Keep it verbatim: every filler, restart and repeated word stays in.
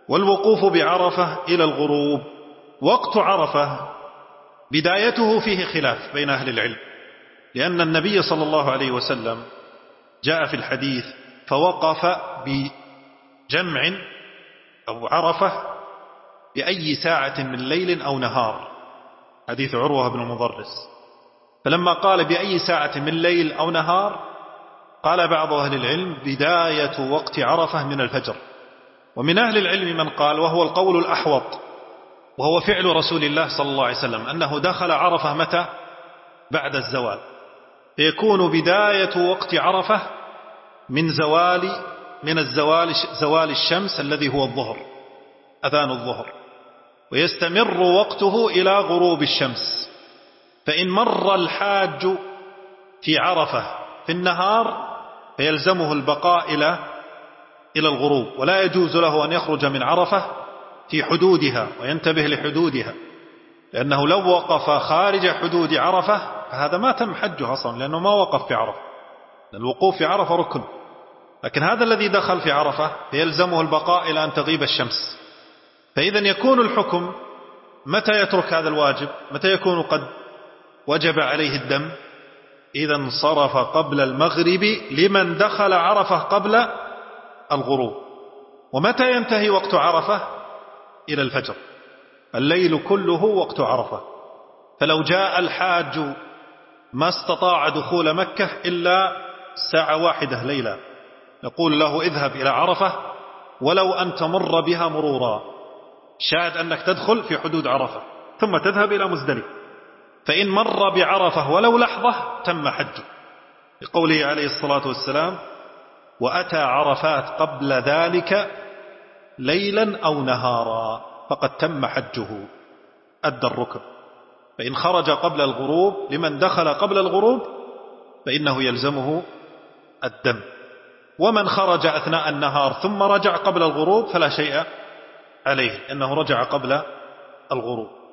والوقوف بعرفة إلى الغروب. وقت عرفة بدايته فيه خلاف بين أهل العلم، لأن النبي صلى الله عليه وسلم جاء في الحديث فوقف بجمع أو عرفة بأي ساعة من ليل أو نهار، حديث عروة بن المضرس. فلما قال بأي ساعة من ليل أو نهار، قال بعض أهل العلم بداية وقت عرفة من الفجر. ومن أهل العلم من قال، وهو القول الأحوط وهو فعل رسول الله صلى الله عليه وسلم، أنه دخل عرفة متى؟ بعد الزوال، فيكون بداية وقت عرفة من زوال من الزوال زوال الشمس الذي هو الظهر، أذان الظهر، ويستمر وقته إلى غروب الشمس. فإن مر الحاج في عرفة في النهار فيلزمه البقاء إلى إلى الغروب، ولا يجوز له أن يخرج من عرفة في حدودها، وينتبه لحدودها، لأنه لو وقف خارج حدود عرفة فهذا ما تم حجه أصلا، لأنه ما وقف في عرفة. الوقوف في عرفة ركن، لكن هذا الذي دخل في عرفة فيلزمه البقاء إلى أن تغيب الشمس. فإذا يكون الحكم متى يترك هذا الواجب؟ متى يكون قد وجب عليه الدم؟ إذا انصرف قبل المغرب لمن دخل عرفة قبل الغروب. ومتى ينتهي وقت عرفة؟ إلى الفجر. الليل كله وقت عرفة. فلو جاء الحاج ما استطاع دخول مكة إلا ساعة واحدة ليلة، نقول له اذهب إلى عرفة ولو أن تمر بها مرورا، شاهد أنك تدخل في حدود عرفة ثم تذهب إلى مزدلفة. فإن مر بعرفة ولو لحظة تم حجه، لقوله عليه الصلاة والسلام: وأتى عرفات قبل ذلك ليلا أو نهارا فقد تم حجه، أدى الركن. فإن خرج قبل الغروب لمن دخل قبل الغروب فإنه يلزمه الدم. ومن خرج أثناء النهار ثم رجع قبل الغروب فلا شيء عليه، إنه رجع قبل الغروب.